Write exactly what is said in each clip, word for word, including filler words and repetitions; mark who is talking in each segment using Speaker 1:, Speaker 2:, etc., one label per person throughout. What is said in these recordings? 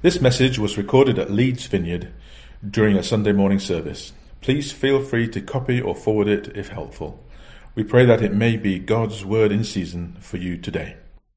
Speaker 1: This message was recorded at Leeds Vineyard during a Sunday morning service. Please feel free to copy or forward it if helpful. We pray that it may be God's word in season for you today.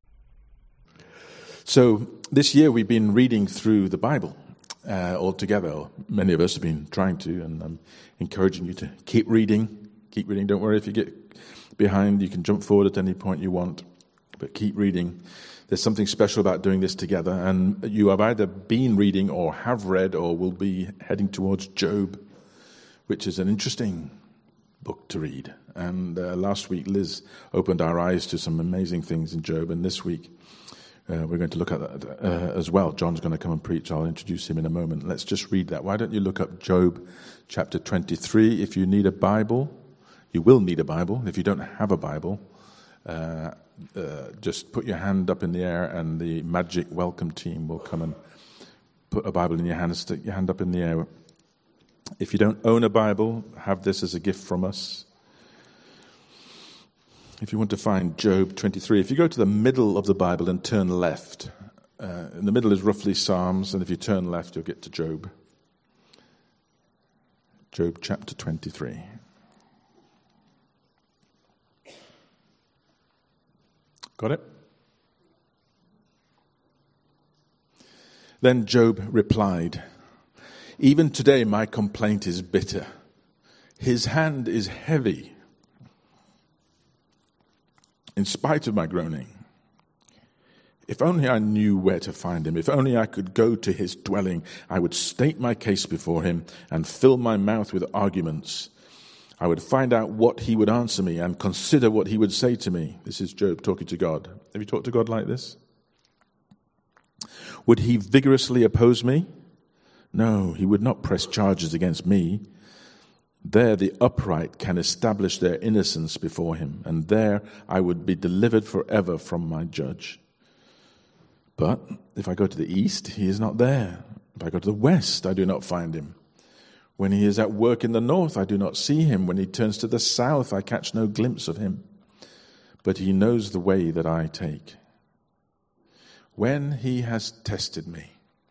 Speaker 2: So this year we've been reading through the Bible uh, all together. Many of us have been trying to, and I'm encouraging you to keep reading. Keep reading. Don't worry if you get behind. You can jump forward at any point you want, but keep reading. There's something special about doing this together, and you have either been reading or have read or will be heading towards Job, which is an interesting book to read. And uh, last week Liz opened our eyes to some amazing things in Job, and this week uh, we're going to look at that uh, as well. John's going to come and preach. I'll introduce him in a moment. Let's just read that. Why don't you look up Job chapter twenty-three? If you need a Bible, you will need a Bible. If you don't have a Bible, uh, uh, just put your hand up in the air and the magic welcome team will come and put a Bible in your hand and stick your hand up in the air. If you don't own a Bible, have this as a gift from us. If you want to find Job twenty-three, if you go to the middle of the Bible and turn left, uh, in the middle is roughly Psalms, and if you turn left, you'll get to Job. Job chapter twenty-three. Got it? Then Job replied, "Even today my complaint is bitter. His hand is heavy. In spite of my groaning, if only I knew where to find him, if only I could go to his dwelling, I would state my case before him and fill my mouth with arguments. I would find out what he would answer me and consider what he would say to me." This is Job talking to God. Have you talked to God like this? "Would he vigorously oppose me? No, he would not press charges against me. There the upright can establish their innocence before him, and there I would be delivered forever from my judge. But if I go to the east, he is not there. If I go to the west, I do not find him. When he is at work in the north, I do not see him. When he turns to the south, I catch no glimpse of him. But he knows the way that I take. When he has tested me,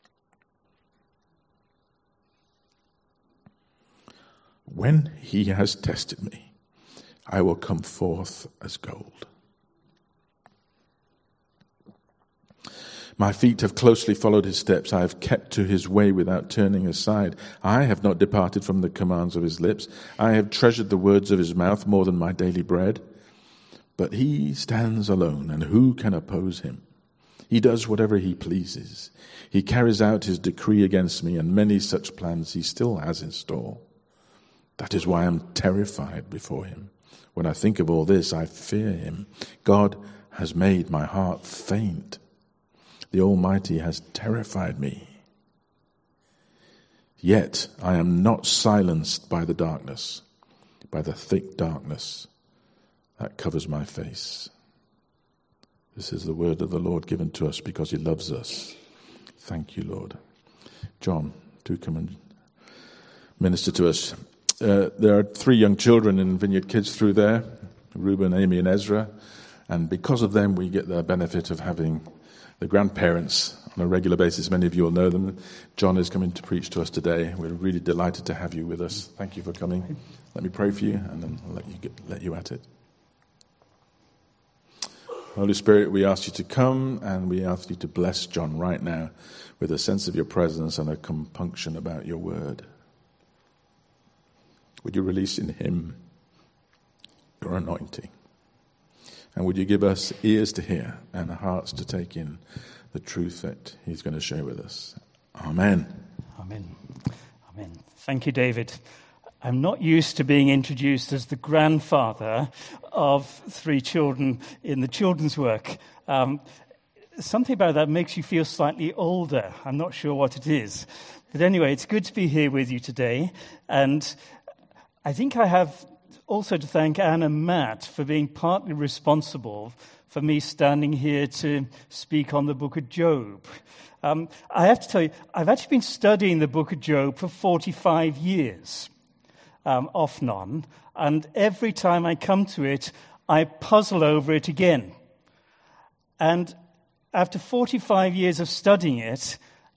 Speaker 2: when he has tested me, I will come forth as gold. My feet have closely followed his steps. I have kept to his way without turning aside. I have not departed from the commands of his lips. I have treasured the words of his mouth more than my daily bread. But he stands alone, and who can oppose him? He does whatever he pleases. He carries out his decree against me, and many such plans he still has in store. That is why I am terrified before him. When I think of all this, I fear him. God has made my heart faint. The Almighty has terrified me. Yet I am not silenced by the darkness, by the thick darkness that covers my face." This is the word of the Lord given to us because he loves us. Thank you, Lord. John, do come and minister to us. Uh, there are three young children in Vineyard Kids through there, Reuben, Amy, and Ezra. And because of them, we get the benefit of having the grandparents on a regular basis. Many of you will know them. John is coming to preach to us today. We're really delighted to have you with us. Thank you for coming. Let me pray for you, and then I'll let you, get, let you at it. Holy Spirit, we ask you to come, and we ask you to bless John right now with a sense of your presence and a compunction about your word. Would you release in him your anointing? And would you give us ears to hear and hearts to take in the truth that he's going to share with us? Amen.
Speaker 3: Amen. Amen. Thank you, David. I'm not used to being introduced as the grandfather of three children in the children's work. Um, something about that makes you feel slightly older. I'm not sure what it is. But anyway, it's good to be here with you today. And I think I have also to thank Anne and Matt for being partly responsible for me standing here to speak on the book of Job. Um, I have to tell you, I've actually been studying the book of Job for forty-five years, um, off and on, and every time I come to it, I puzzle over it again. And after forty-five years of studying it,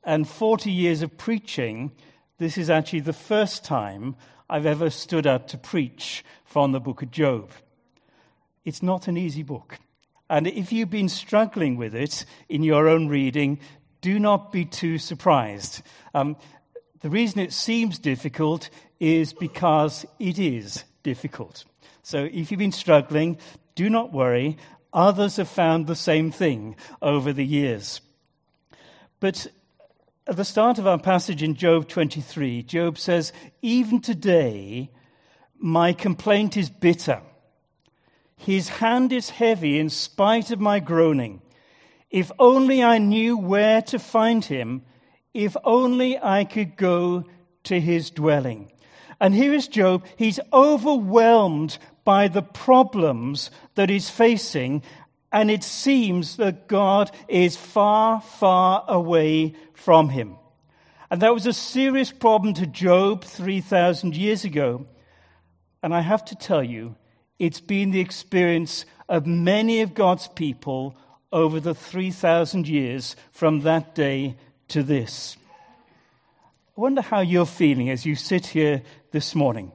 Speaker 3: and forty years of preaching, this is actually the first time I've ever stood up to preach from the book of Job. It's not an easy book. And if you've been struggling with it in your own reading, do not be too surprised. Um, the reason it seems difficult is because it is difficult. So if you've been struggling, do not worry. Others have found the same thing over the years. But at the start of our passage in Job twenty-three, Job says, "Even today, my complaint is bitter. His hand is heavy in spite of my groaning. If only I knew where to find him, if only I could go to his dwelling." And here is Job. He's overwhelmed by the problems that he's facing, and it seems that God is far, far away from him. And that was a serious problem to Job three thousand years ago. And I have to tell you, it's been the experience of many of God's people over the three thousand years from that day to this. I wonder how you're feeling as you sit here this morning.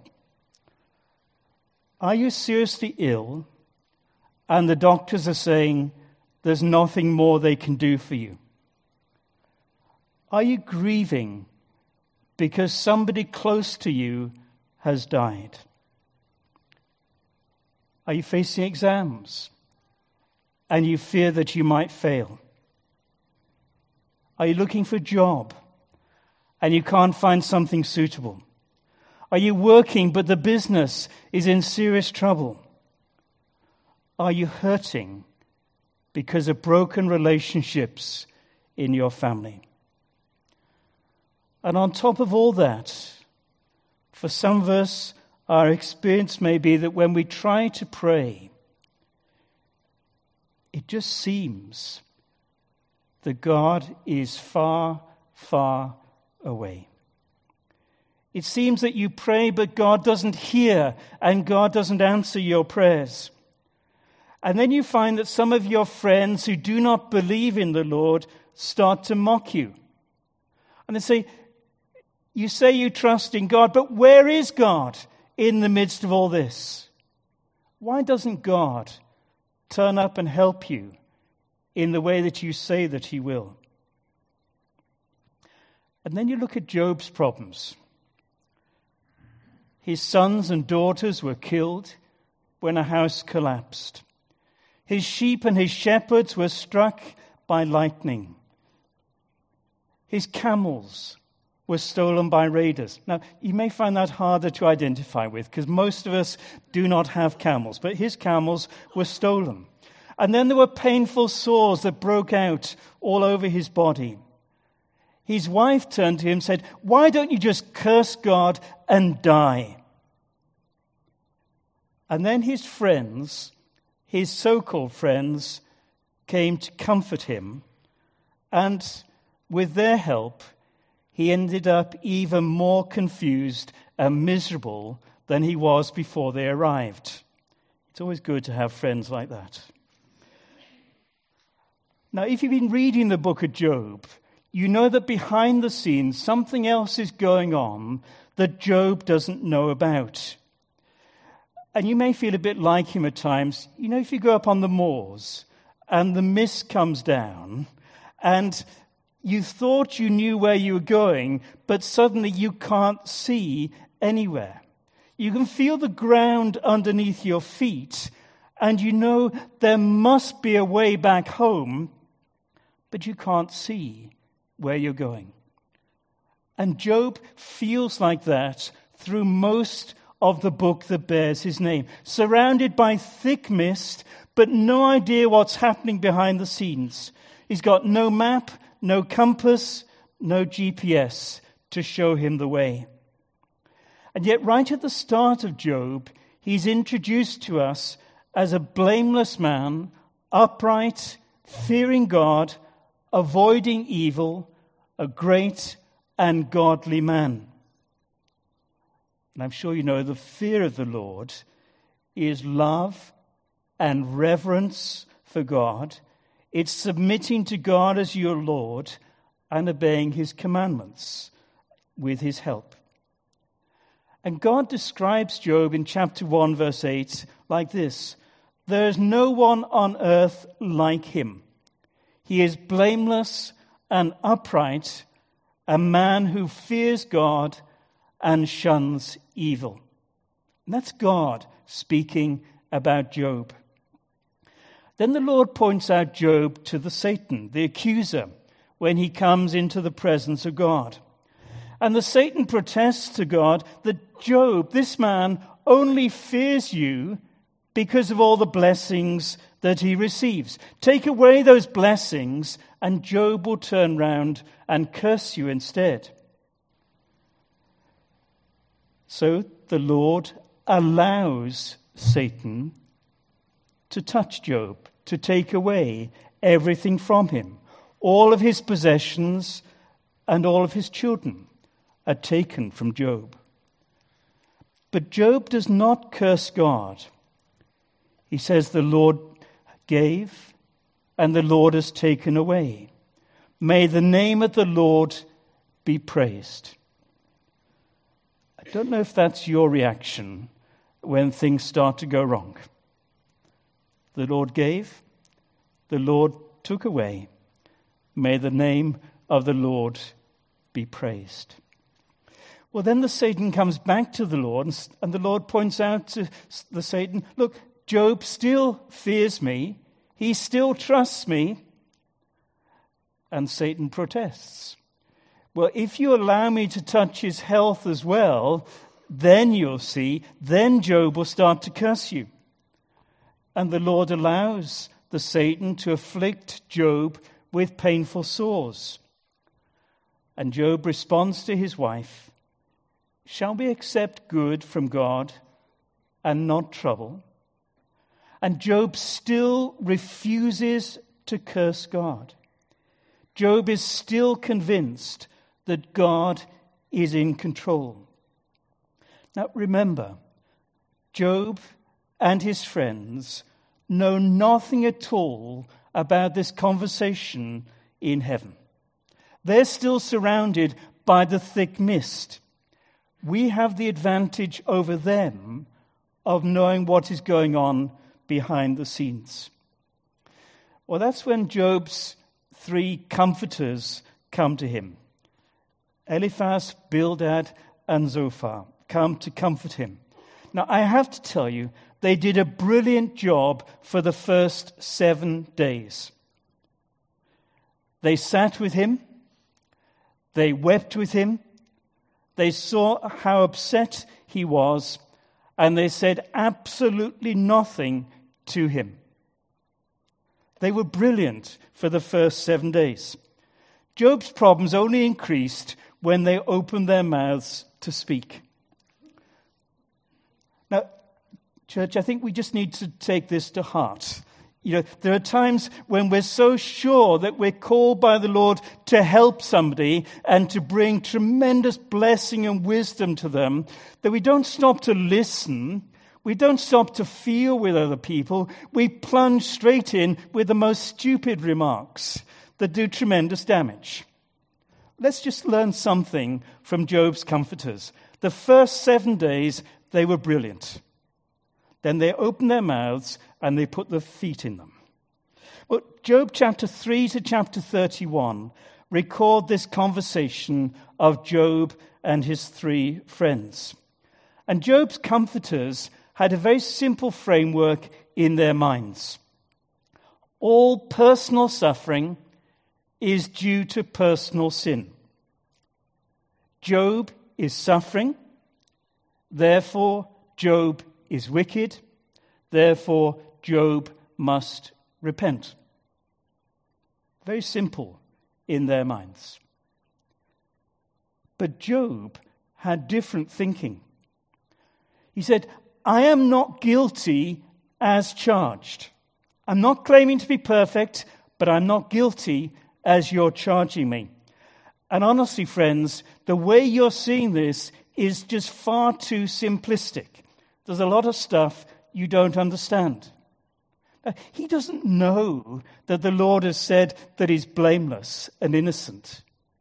Speaker 3: Are you seriously ill and the doctors are saying there's nothing more they can do for you? Are you grieving because somebody close to you has died? Are you facing exams and you fear that you might fail? Are you looking for a job and you can't find something suitable? Are you working but the business is in serious trouble? Are you hurting because of broken relationships in your family? And on top of all that, for some of us, our experience may be that when we try to pray, it just seems that God is far, far away. It seems that you pray, but God doesn't hear and God doesn't answer your prayers. And then you find that some of your friends who do not believe in the Lord start to mock you. And they say, you say you trust in God, but where is God in the midst of all this? Why doesn't God turn up and help you in the way that you say that he will? And then you look at Job's problems. His sons and daughters were killed when a house collapsed. His sheep and his shepherds were struck by lightning. His camels were stolen by raiders. Now, you may find that harder to identify with because most of us do not have camels, but his camels were stolen. And then there were painful sores that broke out all over his body. His wife turned to him and said, "Why don't you just curse God and die?" And then his friends, his so-called friends, came to comfort him. And with their help, he ended up even more confused and miserable than he was before they arrived. It's always good to have friends like that. Now, if you've been reading the book of Job, you know that behind the scenes, something else is going on that Job doesn't know about. And you may feel a bit like him at times. You know, if you go up on the moors and the mist comes down and you thought you knew where you were going, but suddenly you can't see anywhere. You can feel the ground underneath your feet and you know there must be a way back home, but you can't see where you're going. And Job feels like that through most of the book that bears his name, surrounded by thick mist, but no idea what's happening behind the scenes. He's got no map, no compass, no G P S to show him the way. And yet right at the start of Job, he's introduced to us as a blameless man, upright, fearing God, avoiding evil, a great and godly man. And I'm sure you know the fear of the Lord is love and reverence for God. It's submitting to God as your Lord and obeying his commandments with his help. And God describes Job in chapter one, verse eight, like this: "There is no one on earth like him. He is blameless and upright, a man who fears God and shuns evil." And that's God speaking about Job. Then the Lord points out Job to the Satan, the accuser, when he comes into the presence of God. And the Satan protests to God that Job, this man, only fears you because of all the blessings that he receives. Take away those blessings and Job will turn round and curse you instead. So the Lord allows Satan to touch Job, to take away everything from him. All of his possessions and all of his children are taken from Job. But Job does not curse God. He says, "The Lord gave, and the Lord has taken away. May the name of the Lord be praised." I don't know if that's your reaction when things start to go wrong. The Lord gave, the Lord took away. May the name of the Lord be praised. Well, then the Satan comes back to the Lord, and the Lord points out to the Satan, "Look, Job still fears me. He still trusts me." And Satan protests. "Well, if you allow me to touch his health as well, then you'll see, then Job will start to curse you." And the Lord allows the Satan to afflict Job with painful sores. And Job responds to his wife, "Shall we accept good from God and not trouble?" And Job still refuses to curse God. Job is still convinced that God is in control. Now remember, Job and his friends know nothing at all about this conversation in heaven. They're still surrounded by the thick mist. We have the advantage over them of knowing what is going on behind the scenes. Well, that's when Job's three comforters come to him. Eliphaz, Bildad, and Zophar come to comfort him. Now, I have to tell you, they did a brilliant job for the first seven days. They sat with him. They wept with him. They saw how upset he was, and they said absolutely nothing to him. They were brilliant for the first seven days. Job's problems only increased when they opened their mouths to speak. Now, church, I think we just need to take this to heart. You know, there are times when we're so sure that we're called by the Lord to help somebody and to bring tremendous blessing and wisdom to them that we don't stop to listen. We don't stop to feel with other people. We plunge straight in with the most stupid remarks that do tremendous damage. Let's just learn something from Job's comforters. The first seven days, they were brilliant. Then they opened their mouths and they put their feet in them. Well, Job chapter three to chapter thirty-one record this conversation of Job and his three friends. And Job's comforters had a very simple framework in their minds. All personal suffering is due to personal sin. Job is suffering, therefore Job is wicked, therefore Job must repent. Very simple in their minds. But Job had different thinking. He said, "I am not guilty as charged. I'm not claiming to be perfect, but I'm not guilty as you're charging me." And honestly, friends, the way you're seeing this is just far too simplistic. There's a lot of stuff you don't understand. He doesn't know that the Lord has said that he's blameless and innocent.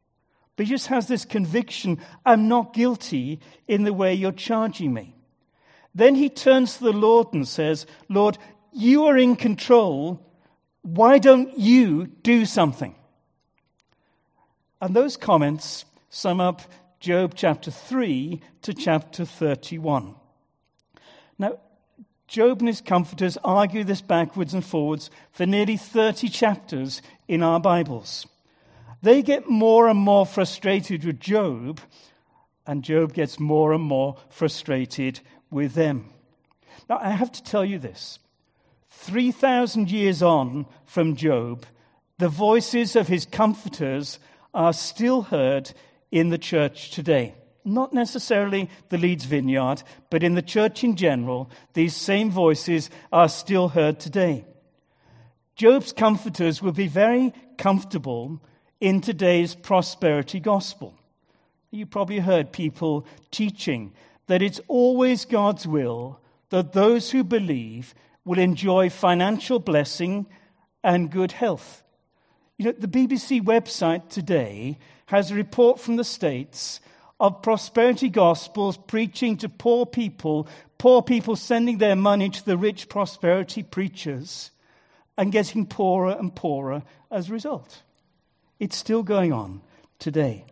Speaker 3: But he just has this conviction, I'm not guilty in the way you're charging me. Then he turns to the Lord and says, Lord, you are in control. Why don't you do something? And those comments sum up Job chapter three to chapter thirty-one. Now, Job and his comforters argue this backwards and forwards for nearly thirty chapters in our Bibles. They get more and more frustrated with Job, and Job gets more and more frustrated with them. Now, I have to tell you this. three thousand years on from Job, the voices of his comforters are still heard in the church today. Not necessarily the Leeds Vineyard, but in the church in general, these same voices are still heard today. Job's comforters will be very comfortable in today's prosperity gospel. You probably heard people teaching that it's always God's will that those who believe will enjoy financial blessing and good health. You know, the B B C website today has a report from the States of prosperity gospels preaching to poor people, poor people sending their money to the rich prosperity preachers and getting poorer and poorer as a result. It's still going on today.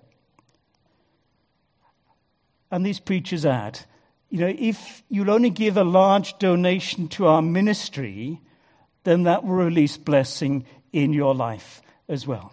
Speaker 3: And these preachers add, you know, if you'll only give a large donation to our ministry, then that will release blessing in your life as well.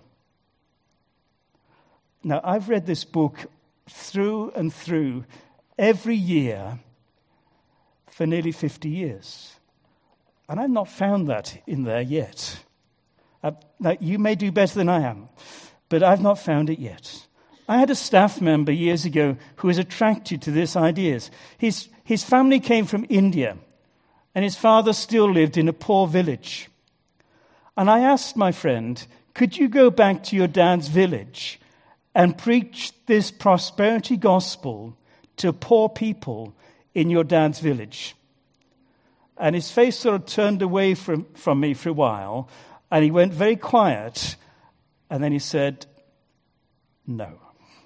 Speaker 3: Now, I've read this book through and through every year for nearly fifty years. And I've not found that in there yet. Uh, now, you may do better than I am, but I've not found it yet. I had a staff member years ago who was attracted to these ideas. His, his family came from India, and his father still lived in a poor village. And I asked my friend, could you go back to your dad's village and preach this prosperity gospel to poor people in your dad's village? And his face sort of turned away from, from me for a while, and he went very quiet, and then he said, no.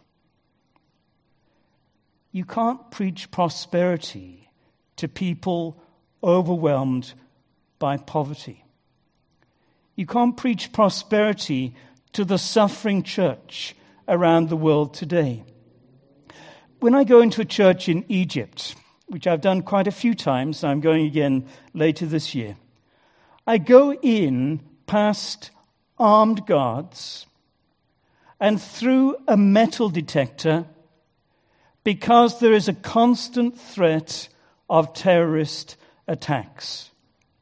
Speaker 3: You can't preach prosperity to people overwhelmed by poverty. You can't preach prosperity to the suffering church around the world today. When I go into a church in Egypt, which I've done quite a few times, I'm going again later this year, I go in past armed guards and through a metal detector because there is a constant threat of terrorist attacks.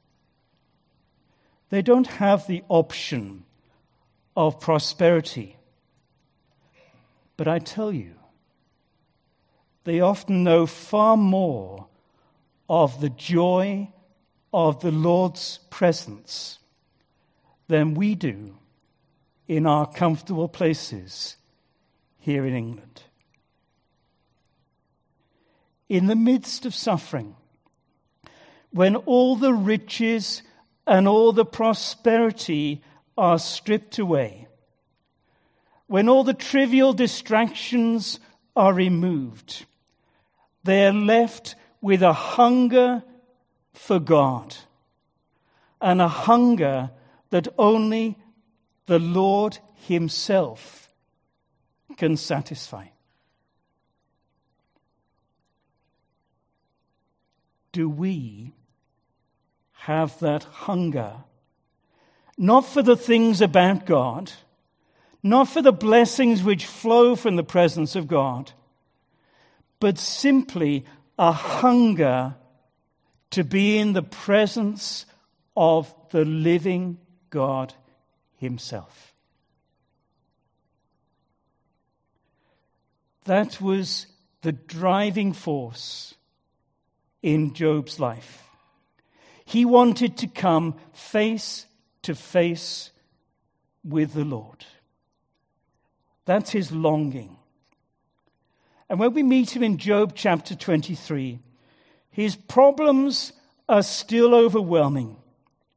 Speaker 3: They don't have the option of prosperity. But I tell you, they often know far more of the joy of the Lord's presence than we do in our comfortable places here in England. In the midst of suffering, when all the riches and all the prosperity are stripped away, when all the trivial distractions are removed, they are left with a hunger for God and a hunger that only the Lord Himself can satisfy. Do we have that hunger? Not for the things about God, not for the blessings which flow from the presence of God, but simply a hunger to be in the presence of the living God Himself. That was the driving force in Job's life. He wanted to come face to face with the Lord. That's his longing. And when we meet him in Job chapter twenty-three, his problems are still overwhelming.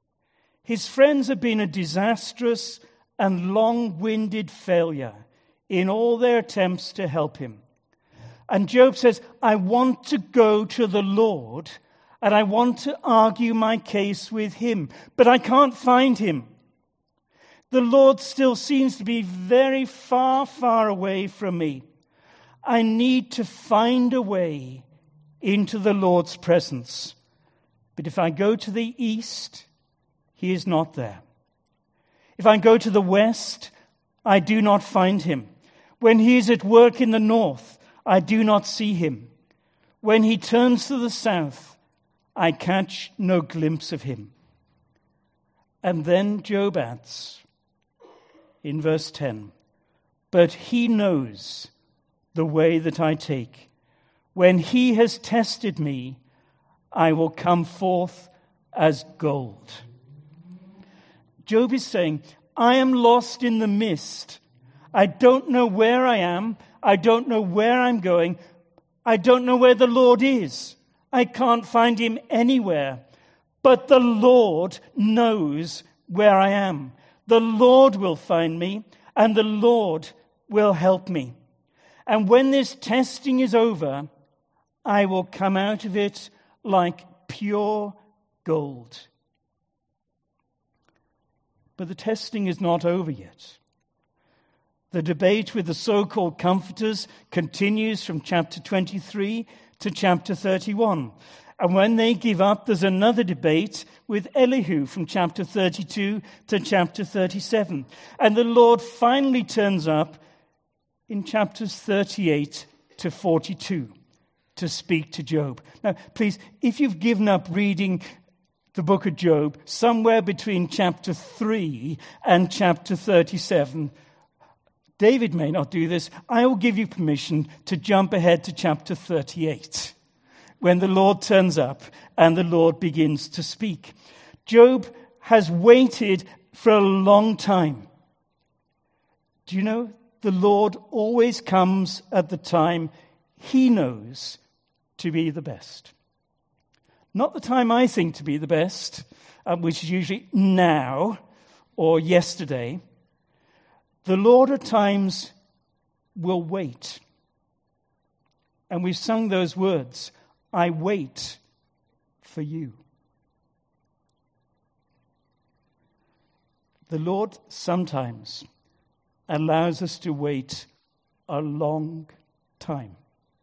Speaker 3: His friends have been a disastrous and long-winded failure in all their attempts to help him. And Job says, I want to go to the Lord and I want to argue my case with him, but I can't find him. The Lord still seems to be very far, far away from me. I need to find a way into the Lord's presence. But if I go to the east, he is not there. If I go to the west, I do not find him. When he is at work in the north, I do not see him. When he turns to the south, I catch no glimpse of him. And then Job adds, in verse ten, but he knows the way that I take. When he has tested me, I will come forth as gold. Job is saying, I am lost in the mist. I don't know where I am. I don't know where I'm going. I don't know where the Lord is. I can't find him anywhere. But the Lord knows where I am. The Lord will find me, and the Lord will help me. And when this testing is over, I will come out of it like pure gold. But the testing is not over yet. The debate with the so-called comforters continues from chapter twenty-three to chapter thirty-one. And when they give up, there's another debate with Elihu from chapter thirty-two to chapter thirty-seven. And the Lord finally turns up in chapters thirty-eight to forty-two to speak to Job. Now, please, if you've given up reading the book of Job, somewhere between chapter three and chapter thirty-seven, David may not do this. I will give you permission to jump ahead to chapter thirty-eight, when the Lord turns up and the Lord begins to speak. Job has waited for a long time. Do you know, the Lord always comes at the time he knows to be the best. Not the time I think to be the best, uh, which is usually now or yesterday. The Lord at times will wait. And we've sung those words, I wait for you. The Lord sometimes allows us to wait a long time.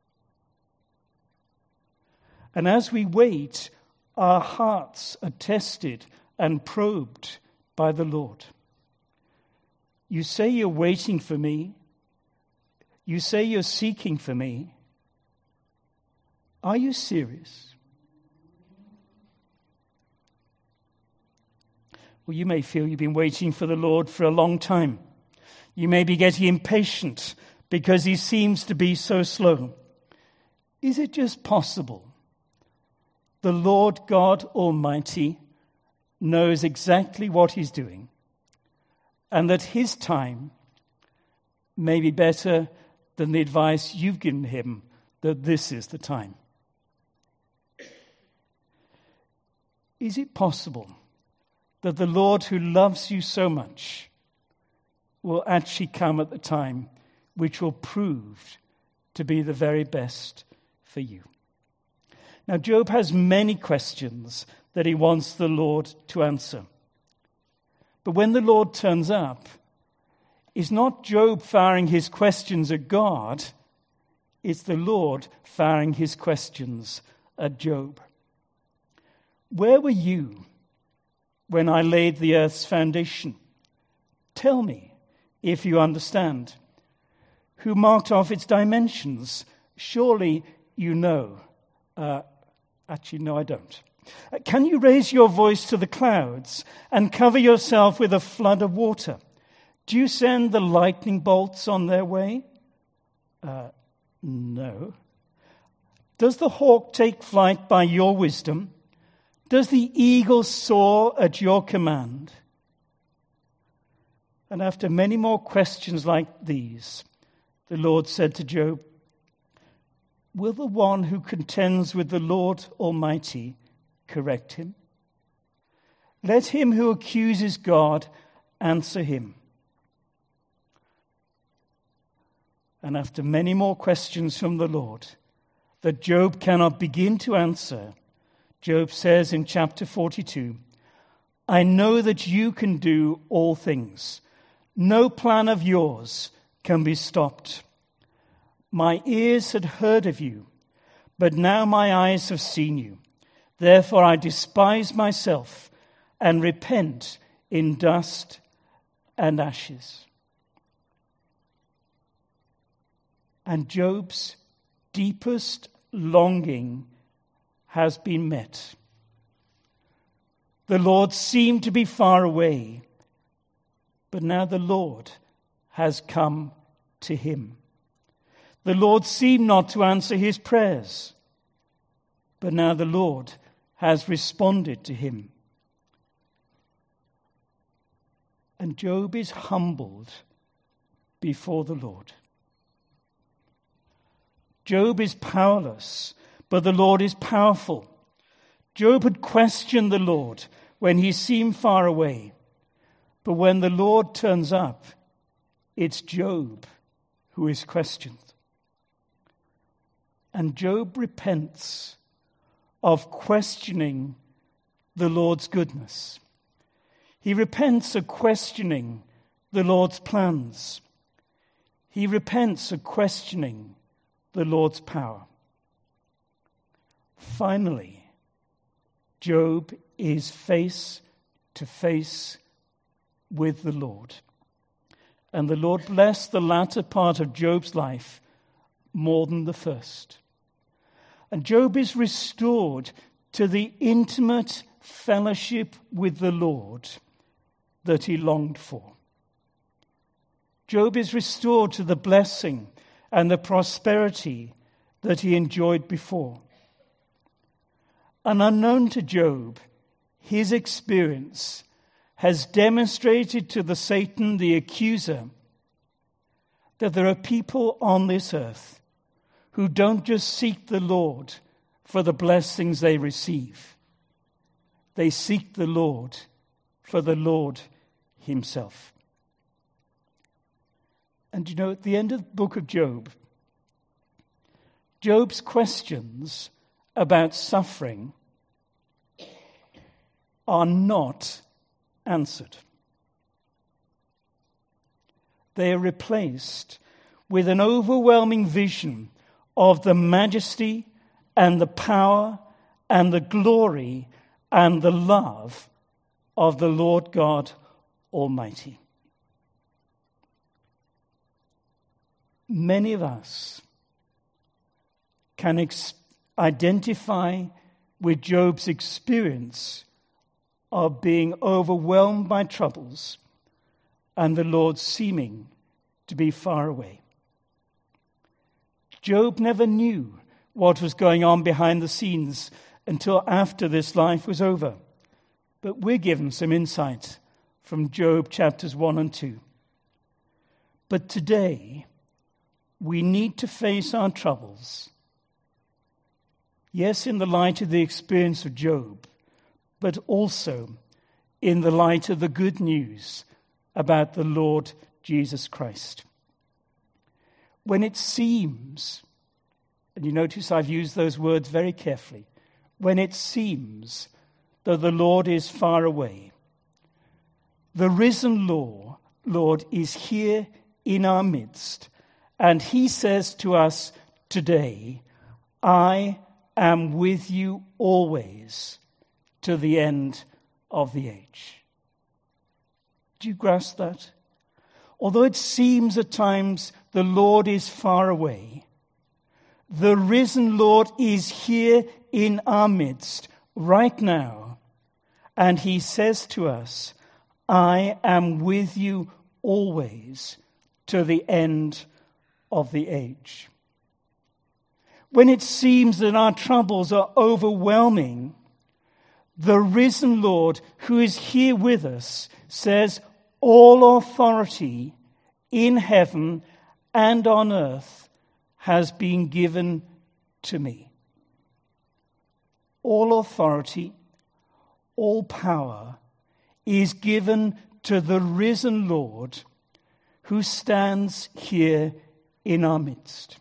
Speaker 3: And as we wait, our hearts are tested and probed by the Lord. You say you're waiting for me. You say you're seeking for me. Are you serious? Well, you may feel you've been waiting for the Lord for a long time. You may be getting impatient because he seems to be so slow. Is it just possible the Lord God Almighty knows exactly what he's doing, and that his time may be better than the advice you've given him that this is the time? Is it possible that the Lord who loves you so much will actually come at the time which will prove to be the very best for you? Now, Job has many questions that he wants the Lord to answer. But when the Lord turns up, it's not Job firing his questions at God, it's the Lord firing his questions at Job. Where were you when I laid the earth's foundation? Tell me, if you understand. Who marked off its dimensions? Surely you know. Uh, actually, no, I don't. Uh, can you raise your voice to the clouds and cover yourself with a flood of water? Do you send the lightning bolts on their way? Uh, no. Does the hawk take flight by your wisdom? Does the eagle soar at your command? And after many more questions like these, the Lord said to Job, will the one who contends with the Lord Almighty correct him? Let him who accuses God answer him. and after many more questions from the Lord that Job cannot begin to answer, Job says in chapter forty-two, I know that you can do all things. No plan of yours can be stopped. My ears had heard of you, but now my eyes have seen you. Therefore I despise myself and repent in dust and ashes. And Job's deepest longing has been met. The Lord seemed to be far away, but now the Lord has come to him. The Lord seemed not to answer his prayers, but now the Lord has responded to him. And Job is humbled before the Lord. Job is powerless, but the Lord is powerful. Job had questioned the Lord when he seemed far away. But when the Lord turns up, it's Job who is questioned. And Job repents of questioning the Lord's goodness. He repents of questioning the Lord's plans. He repents of questioning the Lord's power. Finally, Job is face to face with the Lord. And the Lord blessed the latter part of Job's life more than the first. And Job is restored to the intimate fellowship with the Lord that he longed for. Job is restored to the blessing and the prosperity that he enjoyed before. And unknown to Job, his experience has demonstrated to the Satan, the accuser, that there are people on this earth who don't just seek the Lord for the blessings they receive. They seek the Lord for the Lord himself. And you know, at the end of the book of Job, Job's questions about suffering are not answered. They are replaced with an overwhelming vision of the majesty and the power and the glory and the love of the Lord God Almighty. Many of us can ex- identify with Job's experience of being overwhelmed by troubles and the Lord seeming to be far away. Job never knew what was going on behind the scenes until after this life was over. But we're given some insight from Job chapters one and two. But today, we need to face our troubles. Yes, in the light of the experience of Job, but also in the light of the good news about the Lord Jesus Christ. When it seems, and you notice I've used those words very carefully, when it seems that the Lord is far away, the risen Lord, Lord is here in our midst, and he says to us today, I am with you always to the end of the age. Do you grasp that? Although it seems at times the Lord is far away, the risen Lord is here in our midst right now, and he says to us, I am with you always to the end of the age. When it seems that our troubles are overwhelming, the risen Lord who is here with us says, all authority in heaven and on earth has been given to me. All authority, all power is given to the risen Lord who stands here in our midst.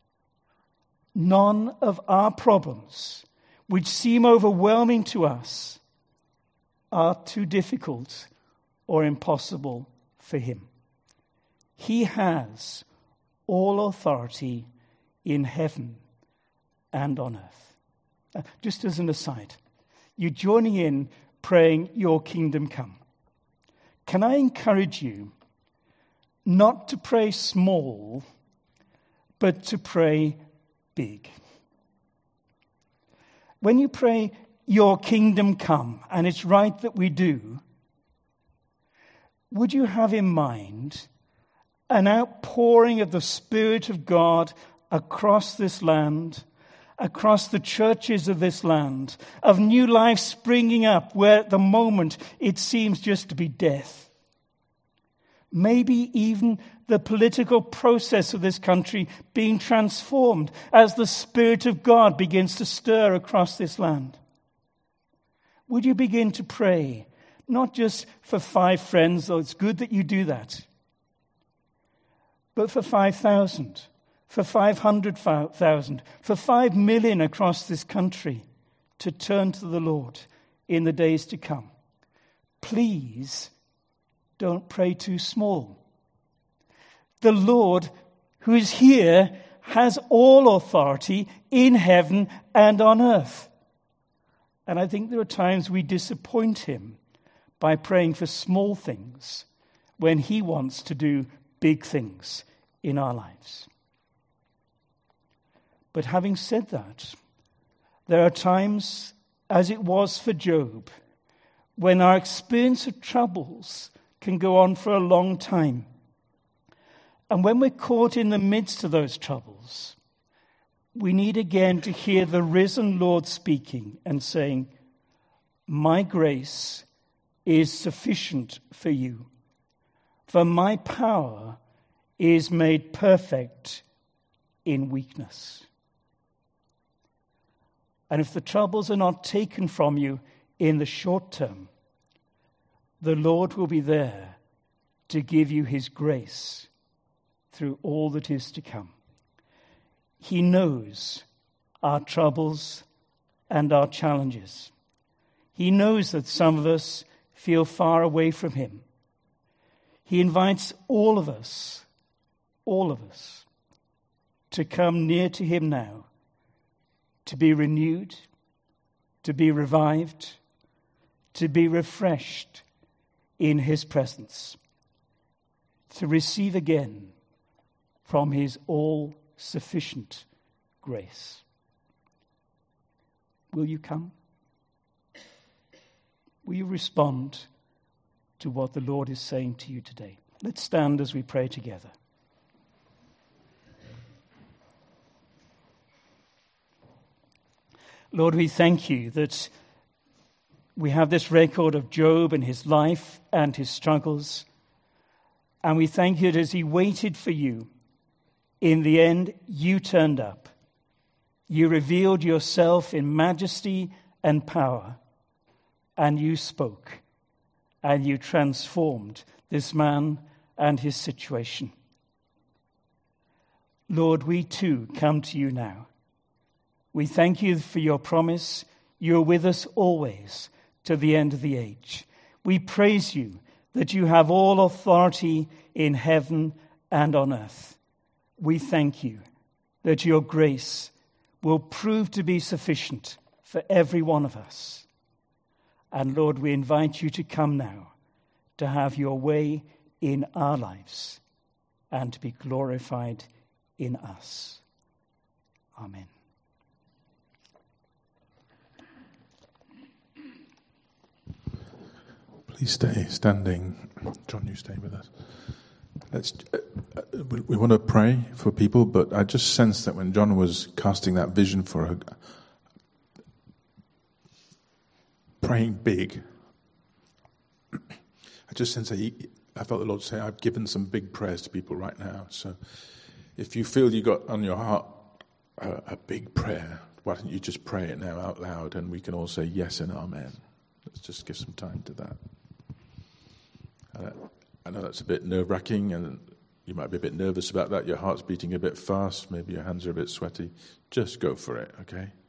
Speaker 3: None of our problems, which seem overwhelming to us, are too difficult or impossible for him. He has all authority in heaven and on earth. Uh, just as an aside, you're joining in praying, "Your kingdom come." Can I encourage you not to pray small, but to pray big? When you pray, "Your kingdom come," and it's right that we do, would you have in mind an outpouring of the Spirit of God across this land, across the churches of this land, of new life springing up where at the moment it seems just to be death? Maybe even the political process of this country being transformed as the Spirit of God begins to stir across this land. Would you begin to pray, not just for five friends, though it's good that you do that, but for five thousand, for five hundred thousand, for five million across this country to turn to the Lord in the days to come? Please don't pray too small. The Lord who is here has all authority in heaven and on earth. And I think there are times we disappoint him by praying for small things when he wants to do big things in our lives. But having said that, there are times, as it was for Job, when our experience of troubles can go on for a long time. And when we're caught in the midst of those troubles, we need again to hear the risen Lord speaking and saying, "My grace is sufficient for you, for my power is made perfect in weakness." And if the troubles are not taken from you in the short term, the Lord will be there to give you his grace through all that is to come. He knows our troubles and our challenges. He knows that some of us feel far away from him. He invites all of us, all of us, to come near to him now, to be renewed, to be revived, to be refreshed in his presence, to receive again from his all-sufficient grace. Will you come? Will you respond to what the Lord is saying to you today? Let's stand as we pray together. Lord, we thank you that we have this record of Job and his life and his struggles. And we thank you that as he waited for you, in the end, you turned up. You revealed yourself in majesty and power. And you spoke. And you transformed this man and his situation. Lord, we too come to you now. We thank you for your promise. You are with us always to the end of the age. We praise you that you have all authority in heaven and on earth. We thank you that your grace will prove to be sufficient for every one of us. And Lord, we invite you to come now to have your way in our lives and to be glorified in us. Amen.
Speaker 2: Please stay standing. John, you stay with us. Let's. Uh, uh, we, we want to pray for people, but I just sensed that when John was casting that vision for a, praying big, I just sensed that he, I felt the Lord say, "I've given some big prayers to people right now." So, if you feel you got on your heart a, a big prayer, why don't you just pray it now out loud, and we can all say yes and amen. Let's just give some time to that. Uh, I know that's a bit nerve-wracking, and You might be a bit nervous about that. Your heart's beating a bit fast. Maybe your hands are a bit sweaty. Just go for it, okay?